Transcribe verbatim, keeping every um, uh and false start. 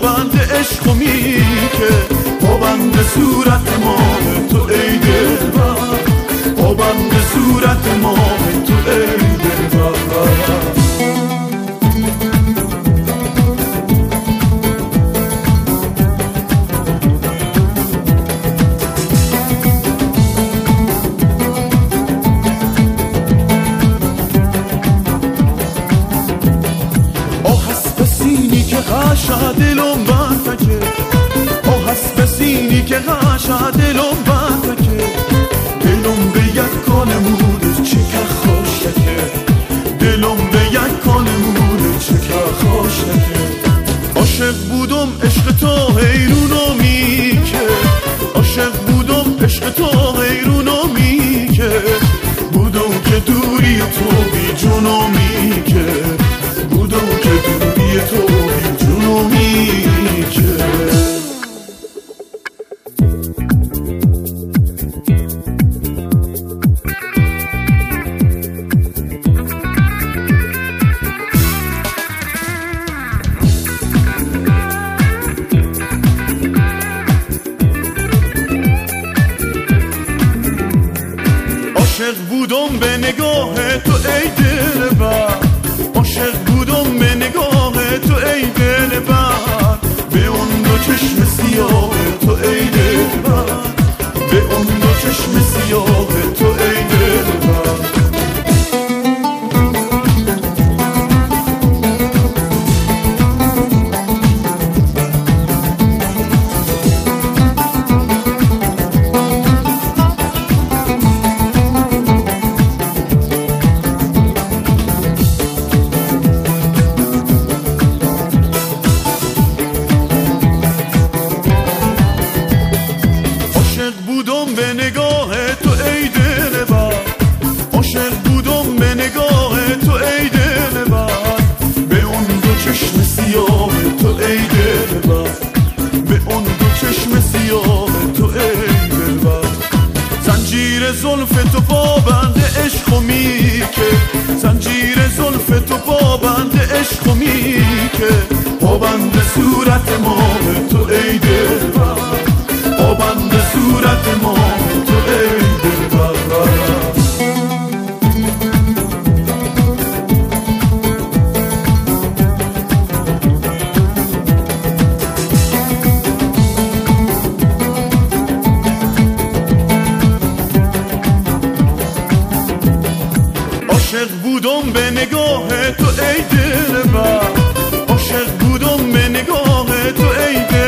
پابند عشق و میکه، پابند صورت ماه تو ای دلبر، پابند صورت ماه تو ای دلبر. غاشا دلم باتکه، آه هست بسینی که غاشا دلم باتکه، دلم به یک کال موده چکه خوشکه، دلم به یک کال موده چکه خوشکه. عاشق بودم عشق تو حیرونو میکه، عاشق بودم عشق تو حیرونو میکه، بودم که دوری تو بی جونو میکه، بودم که دوری تو بی جونو میکه. عاشق بودم به نگاه تو ای دلبر، عاشق بودم به نگاه تو ای دلبر، به اون دو چشم سیاه تو ای دلبر، به اون دو چشم سیاه تو ای دلبر. بودم به نگاه تو ای دلبر، عاشق بودم به نگاه تو ای دلبر، به اون دو چشم سیاه تو ای دلبر، به اون دو چشم سیاه تو ای دلبر. زنجیر زلف تو پابند عشق و میکه، زنجیر زلف تو پابند عشق و میکه، پابند صورت ماه تو ای دلبر، پابند صورت ماه تو ای دلبر. عاشق بودم به نگاه تو ای دلبر، عاشق بودم به نگاه تو ای دلبر،